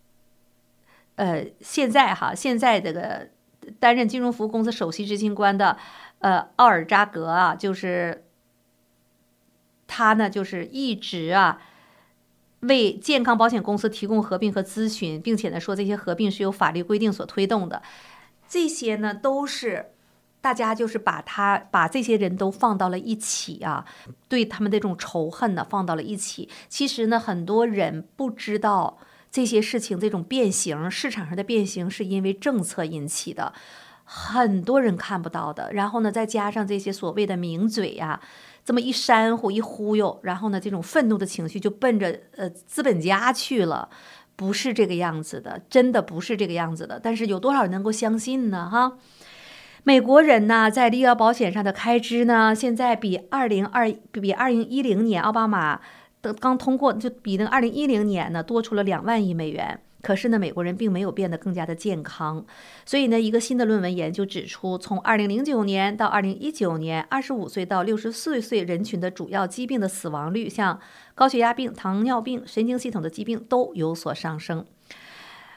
现在这个担任金融服务公司首席执行官的奥尔扎格就是他呢就是一直为健康保险公司提供合并和咨询，并且呢说这些合并是由法律规定所推动的。这些呢都是大家就是把这些人都放到了一起对他们这种仇恨呢放到了一起。其实呢，很多人不知道这些事情，这种变形，市场上的变形是因为政策引起的，很多人看不到的。然后呢，再加上这些所谓的名嘴这么一煽乎一忽悠，然后呢，这种愤怒的情绪就奔着资本家去了。不是这个样子的，真的不是这个样子的。但是有多少人能够相信呢？美国人呢，在医疗保险上的开支呢，现在比2010年奥巴马刚通过，就比那个2010年呢多出了2万亿美元。可是呢，美国人并没有变得更加的健康。所以呢，一个新的论文研究指出，从2009年到2019年，25岁到64岁人群的主要疾病的死亡率，像高血压病、糖尿病、神经系统的疾病都有所上升。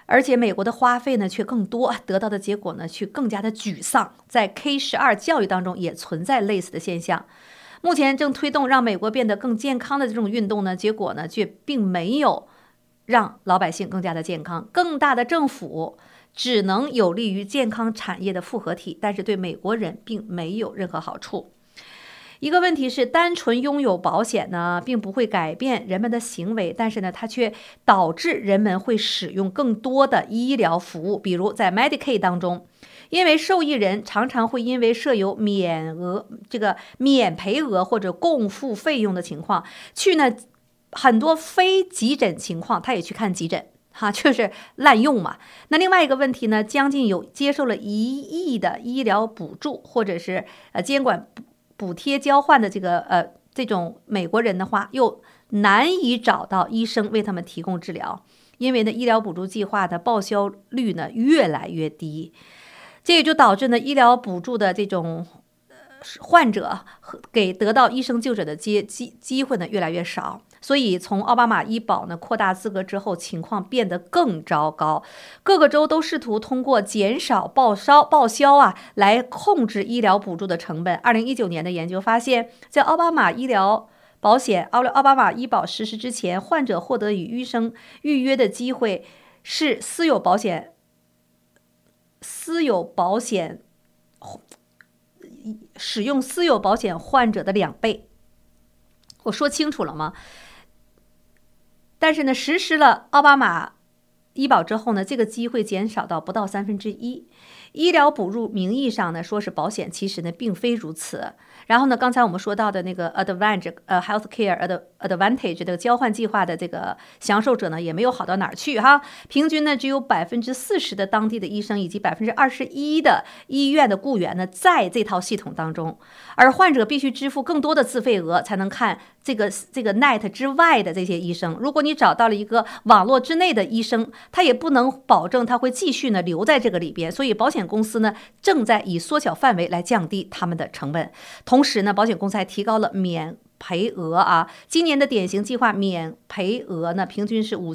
而且美国的花费呢却更多，得到的结果呢却更加的沮丧。在 K12教育当中也存在类似的现象。目前正推动让美国变得更健康的这种运动呢，结果呢却并没有让老百姓更加的健康。更大的政府只能有利于健康产业的复合体，但是对美国人并没有任何好处。一个问题是，单纯拥有保险呢，并不会改变人们的行为，但是呢，它却导致人们会使用更多的医疗服务。比如在 Medicaid 当中，因为受益人常常会因为设有免赔额或者共付费用的情况，去呢很多非急诊情况，他也去看急诊。就是滥用嘛。那另外一个问题呢，将近有接受了1亿的医疗补助，或者是监管补贴交换的这种美国人的话，又难以找到医生为他们提供治疗，因为呢医疗补助计划的报销率呢越来越低，这也就导致呢医疗补助的这种患者给得到医生就诊的机会呢越来越少。所以从奥巴马医保呢扩大资格之后，情况变得更糟糕。各个州都试图通过减少报销来控制医疗补助的成本。2019年的研究发现，在奥巴马医巴马医保实施之前，患者获得与医生预约的机会是私有保险使用私有保险患者的2倍。我说清楚了吗？但是呢，实施了奥巴马医保之后呢，这个机会减少到不到1/3。医疗补助名义上呢说是保险，其实呢并非如此。然后呢，刚才我们说到的那个 Healthcare Advantage 这个交换计划的这个享受者呢，也没有好到哪儿去哈。平均呢，只有40%的当地的医生以及21%的医院的雇员呢，在这套系统当中，而患者必须支付更多的自费额才能看这个 NET 之外的这些医生。如果你找到了一个网络之内的医生，他也不能保证他会继续呢留在这个里边，所以保险公司呢正在以缩小范围来降低他们的成本。同时呢，保险公司还提高了免赔额今年的典型计划免赔额呢平均是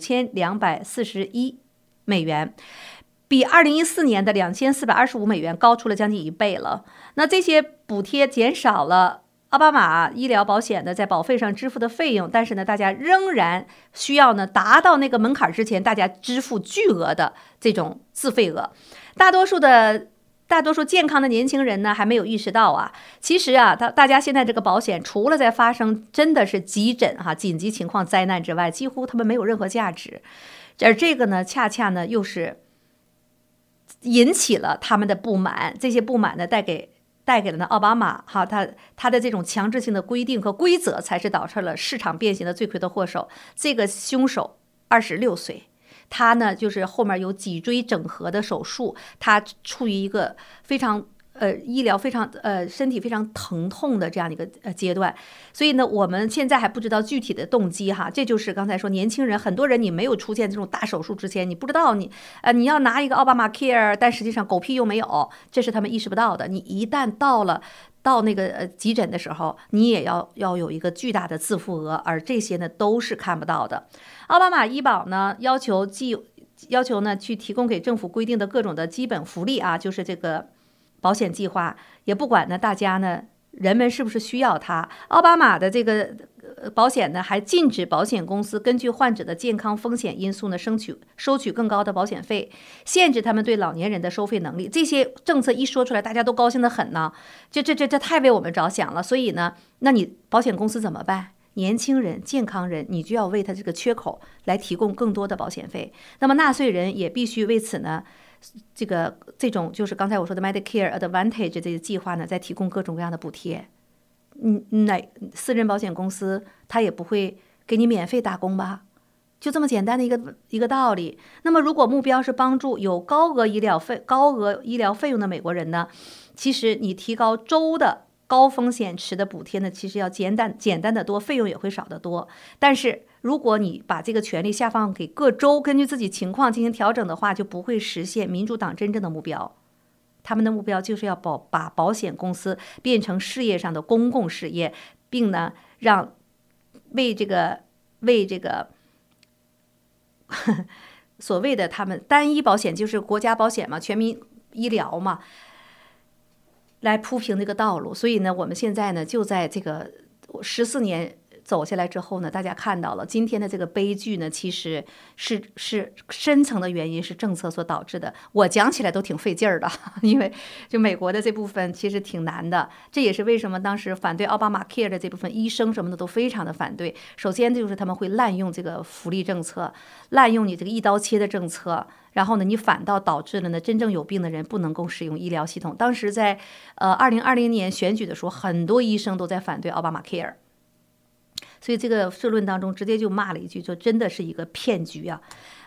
$5241，比2014年的$2425高出了将近1倍了。那这些补贴减少了奥巴马医疗保险呢在保费上支付的费用，但是呢，大家仍然需要呢达到那个门槛之前，大家支付巨额的这种自费额。大多数健康的年轻人呢还没有意识到其实大家现在这个保险除了在发生真的是急诊紧急情况灾难之外，几乎他们没有任何价值。而这个呢，恰恰呢又是引起了他们的不满，这些不满呢带给了呢奥巴马他的这种强制性的规定和规则，才是导致了市场变形的罪魁的祸首。这个凶手26岁。他呢，就是后面有脊椎整合的手术，他处于一个非常医疗非常身体非常疼痛的这样的一个阶段，所以呢，我们现在还不知道具体的动机这就是刚才说年轻人，很多人你没有出现这种大手术之前，你不知道你要拿一个奥巴马 Care， 但实际上狗屁用没有，这是他们意识不到的。你一旦到那个急诊的时候，你也要有一个巨大的自付额，而这些呢都是看不到的。奥巴马医保呢要求呢去提供给政府规定的各种的基本福利就是这个保险计划，也不管呢大家呢人们是不是需要它。奥巴马的这个保险呢还禁止保险公司根据患者的健康风险因素呢收取更高的保险费，限制他们对老年人的收费能力。这些政策一说出来，大家都高兴得很呢，这太为我们着想了。所以呢，那你保险公司怎么办？年轻人、健康人，你就要为他这个缺口来提供更多的保险费。那么纳税人也必须为此呢，这种就是刚才我说的 Medicare Advantage 这个计划呢，再提供各种各样的补贴。私人保险公司他也不会给你免费打工吧？就这么简单的一个道理。那么如果目标是帮助有高额医疗费用的美国人呢，其实你提高州的高风险池的补贴呢，其实要简单的多，费用也会少得多。但是如果你把这个权利下放给各州，根据自己情况进行调整的话，就不会实现民主党真正的目标。他们的目标就是要把保险公司变成事业上的公共事业，并呢为这个所谓的他们单一保险，就是国家保险嘛，全民医疗嘛，来铺平这个道路。所以呢，我们现在呢就在这个14年走下来之后呢，大家看到了今天的这个悲剧呢，其实是深层的原因是政策所导致的。我讲起来都挺费劲儿的，因为就美国的这部分其实挺难的。这也是为什么当时反对奥巴马 Care 的这部分医生什么的都非常的反对。首先就是他们会滥用这个福利政策，滥用你这个一刀切的政策，然后呢，你反倒导致了呢真正有病的人不能够使用医疗系统。当时在2020年选举的时候，很多医生都在反对奥巴马 Care。所以这个社论当中直接就骂了一句，就真的是一个骗局啊。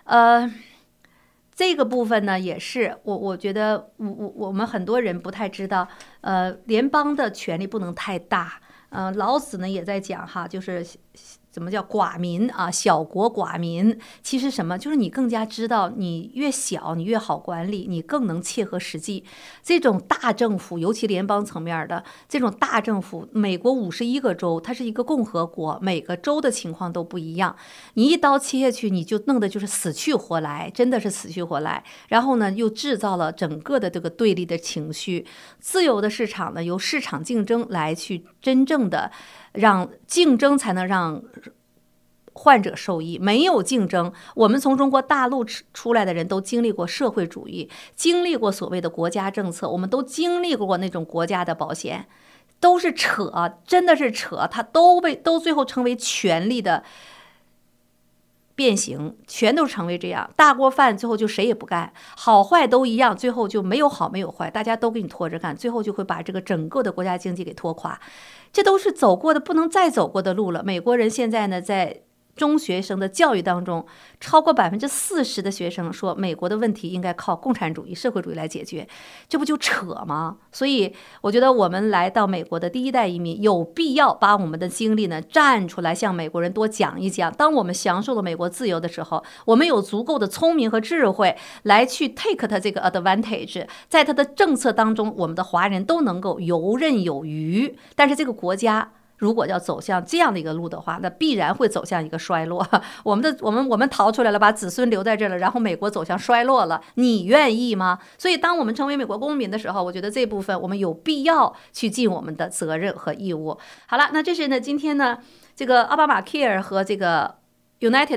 这个部分呢也是我觉得我们很多人不太知道，联邦的权力不能太大。老子呢也在讲哈，就是怎么叫寡民啊，小国寡民。其实什么，就是你更加知道，你越小你越好管理，你更能切合实际。这种大政府，尤其联邦层面的这种大政府，美国51个州，它是一个共和国，每个州的情况都不一样。你一刀切下去，你就弄的就是死去活来，真的是死去活来。然后呢，又制造了整个的这个对立的情绪。自由的市场呢，由市场竞争来去真正的让竞争才能让患者受益。没有竞争，我们从中国大陆出来的人都经历过社会主义，经历过所谓的国家政策，我们都经历过那种国家的保险，都是扯，真的是扯，它都最后成为权力的变形，全都成为这样。大锅饭最后就谁也不干，好坏都一样，最后就没有好没有坏，大家都给你拖着干，最后就会把这个整个的国家经济给拖垮。这都是走过的不能再走过的路了。美国人现在呢，在中学生的教育当中，超过40%的学生说美国的问题应该靠共产主义、社会主义来解决，这不就扯吗？所以我觉得我们来到美国的第一代移民，有必要把我们的经历呢站出来，向美国人多讲一讲。当我们享受了美国自由的时候，我们有足够的聪明和智慧来去 take 它这个 advantage， 在它的政策当中，我们的华人都能够游刃有余。但是这个国家如果要走向这样的一个路的话，那必然会走向一个衰落。我们逃出来了，把子孙留在这儿了，然后美国走向衰落了，你愿意吗？所以当我们成为美国公民的时候，我觉得这部分我们有必要去尽我们的责任和义务。好了，那这是呢今天呢这个奥巴马 Care 和这个 United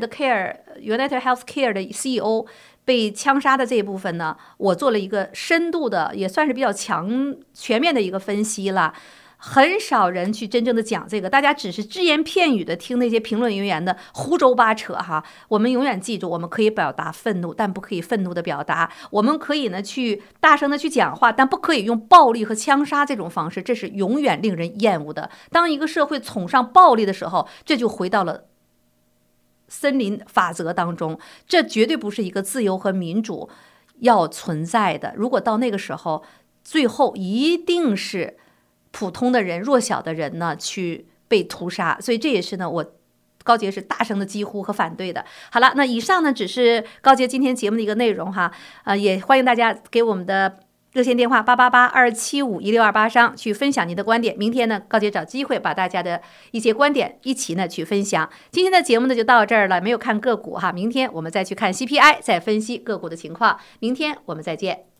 Health Care 的 CEO 被枪杀的这一部分呢，我做了一个深度的，也算是比较全面的一个分析了。很少人去真正的讲这个，大家只是只言片语的听那些评论人员的胡诌八扯哈。我们永远记住，我们可以表达愤怒，但不可以愤怒的表达；我们可以呢去大声的去讲话，但不可以用暴力和枪杀这种方式，这是永远令人厌恶的。当一个社会崇尚暴力的时候，这就回到了森林法则当中，这绝对不是一个自由和民主要存在的。如果到那个时候，最后一定是普通的人、弱小的人呢去被屠杀。所以这也是呢我高洁是大声的疾呼和反对的。好了，那以上呢只是高洁今天节目的一个内容哈，也欢迎大家给我们的热线电话888-275-1628上去分享您的观点。明天呢，高洁找机会把大家的一些观点一起呢去分享。今天的节目呢就到这儿了，没有看个股哈，明天我们再去看 CPI， 再分析个股的情况。明天我们再见。